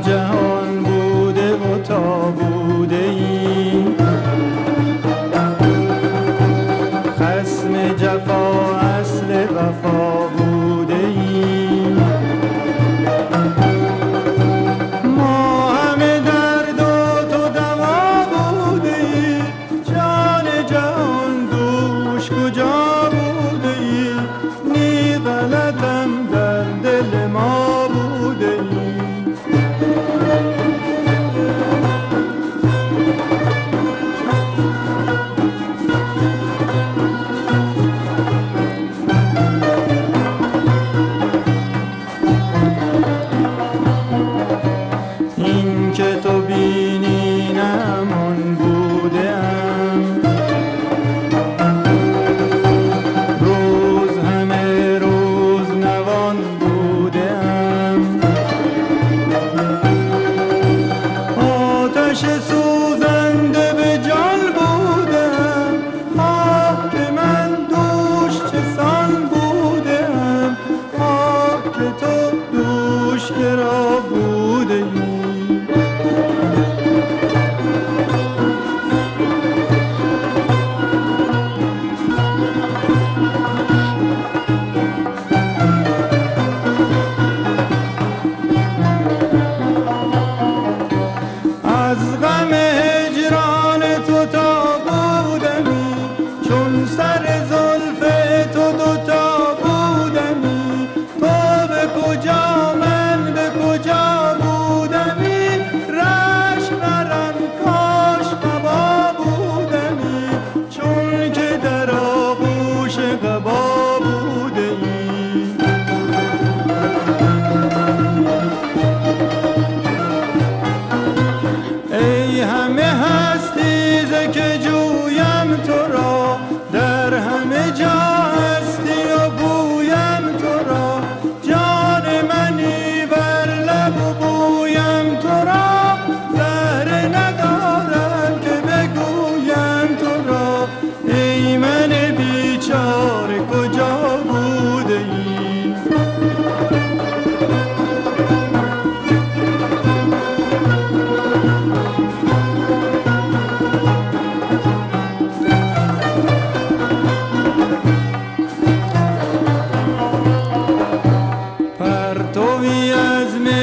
جهان بوده و تا بوده ای، خصم جفا اصل وفا بوده ای. ما همه درد و تو دوا بوده ای، جان جهان دوش کجا بوده ای، نی غلطم در دل ما بوده ای. این که تو بینی نمان بودم، روز همه روز نوان بودم، آتش سوزنده به جان بودم، آه که من دوش چسان بودم، آه که تو دوش کرا بوده ای. از غم هجران تو تا بودمی، چون سر زلف تو دوتا بودمی، تو به کجا من به کجا بودمی، رشک نرم کاش قبا بودمی، چون که در آغوش قبا بوده ای. ای همه هستی ز که جویم تو را، در همه جا هستی و بویم تو را، جان منی بر لب و بویم تو را، زهره ندارم که بگویم تو را، ای من بیچاره کجا بوده ای. پرتوی از